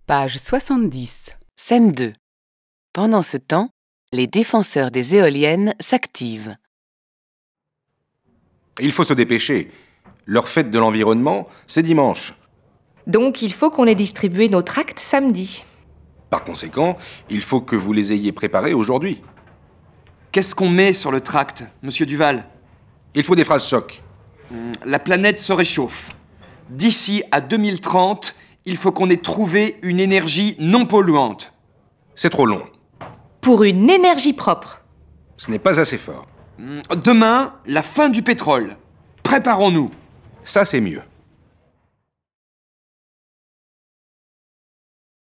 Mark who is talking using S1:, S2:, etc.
S1: Page 70.
S2: Scène 2. Pendant ce temps, les défenseurs des éoliennes s'activent.
S3: Il faut se dépêcher. Leur fête de l'environnement, c'est dimanche.
S4: Donc il faut qu'on ait distribué nos tracts samedi.
S3: Par conséquent, il faut que vous les ayez préparés aujourd'hui.
S5: Qu'est-ce qu'on met sur le tract, monsieur Duval?
S3: Il faut des phrases choc.
S5: La planète se réchauffe. D'ici à 2030, il faut qu'on ait trouvé une énergie non polluante.
S3: C'est trop long.
S4: Pour une énergie propre.
S3: Ce n'est pas assez fort.
S5: Demain, la fin du pétrole. Préparons-nous.
S3: Ça, c'est mieux.